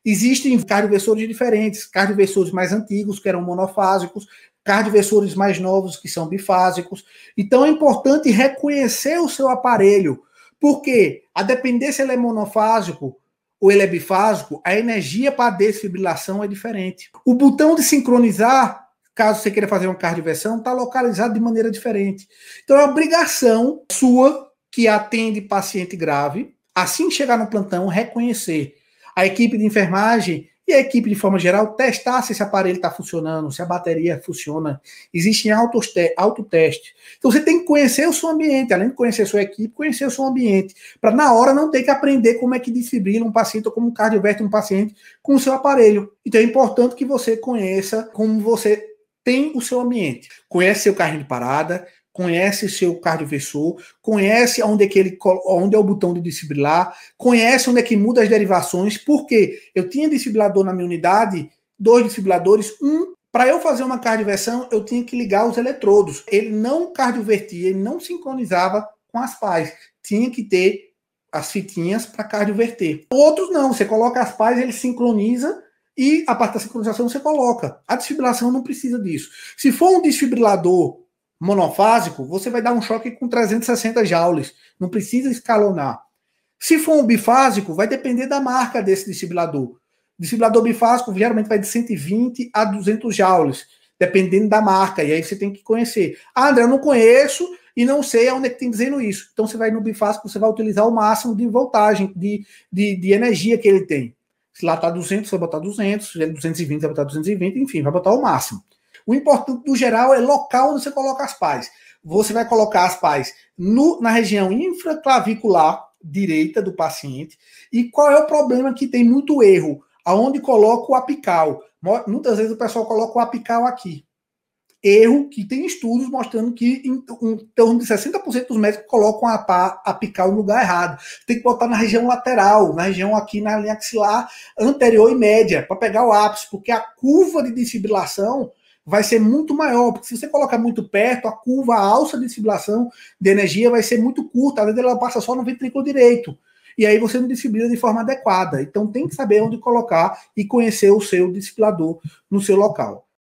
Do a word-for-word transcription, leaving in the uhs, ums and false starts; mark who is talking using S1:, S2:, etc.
S1: Existem cardioversores diferentes, cardioversores mais antigos, que eram monofásicos, cardioversores mais novos, que são bifásicos. Então é importante reconhecer o seu aparelho, porque a depender se ele é monofásico ou ele é bifásico, a energia para a desfibrilação é diferente. O botão de sincronizar, caso você queira fazer uma cardioversão, está localizado de maneira diferente. Então é obrigação sua, que atende paciente grave, assim que chegar no plantão, reconhecer. A equipe de enfermagem e a equipe de forma geral testar se esse aparelho está funcionando, se a bateria funciona. Existem autotestes. Então você tem que conhecer o seu ambiente, além de conhecer a sua equipe, conhecer o seu ambiente, para na hora não ter que aprender como é que desfibrila um paciente ou como cardioverte um paciente com o seu aparelho. Então é importante que você conheça como você tem o seu ambiente. Conhece seu carrinho de parada, conhece o seu cardioversor, conhece onde é, que ele, onde é o botão de desfibrilar, conhece onde é que muda as derivações, porque eu tinha desfibrilador na minha unidade, dois desfibriladores, um, para eu fazer uma cardioversão, eu tinha que ligar os eletrodos. Ele não cardiovertia, ele não sincronizava com as pás. Tinha que ter as fitinhas para cardioverter. Outros não, você coloca as pás, ele sincroniza, e a parte da sincronização você coloca. A desfibrilação não precisa disso. Se for um desfibrilador monofásico, você vai dar um choque com trezentos e sessenta joules. Não precisa escalonar. Se for um bifásico, vai depender da marca desse desfibrilador. Desfibrilador bifásico geralmente vai de cento e vinte a duzentos joules, dependendo da marca. E aí você tem que conhecer. Ah, André, eu não conheço e não sei onde é que tem dizendo isso. Então você vai no bifásico, você vai utilizar o máximo de voltagem, de, de, de energia que ele tem. Se lá está duzentos, você vai botar duzentos. Se é duzentos e vinte, você vai botar duzentos e vinte. Enfim, vai botar o máximo. O importante, no geral, é local onde você coloca as pás. Você vai colocar as pás no, na região infraclavicular direita do paciente. E qual é o problema que tem muito erro? Aonde coloca o apical. Muitas vezes o pessoal coloca o apical aqui. Erro que tem estudos mostrando que em, em torno de sessenta por cento dos médicos colocam a pá apical no lugar errado. Tem que botar na região lateral, na região aqui na linha axilar anterior e média, para pegar o ápice, porque a curva de desfibrilação vai ser muito maior, porque se você colocar muito perto, a curva, a alça de desfibrilação de energia vai ser muito curta, às vezes ela passa só no ventrículo direito, e aí você não desfibrila de forma adequada. Então tem que saber onde colocar e conhecer o seu desfibrilador no seu local.